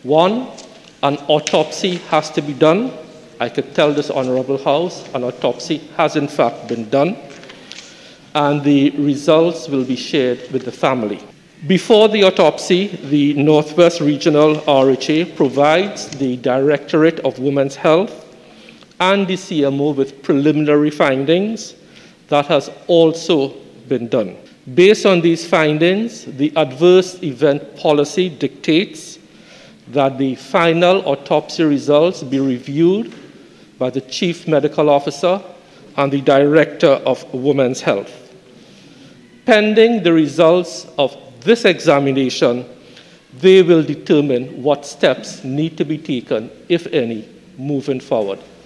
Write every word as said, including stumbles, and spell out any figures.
One, an autopsy has to be done. I could tell this Honorable House an autopsy has in fact been done, and the results will be shared with the family. Before the autopsy, the Northwest Regional R H A provides the Directorate of Women's Health and the C M O with preliminary findings. That has also been done. Based on these findings, the adverse event policy dictates that the final autopsy results be reviewed by the Chief Medical Officer and the Director of Women's Health. Pending the results of this examination, they will determine what steps need to be taken, if any, moving forward.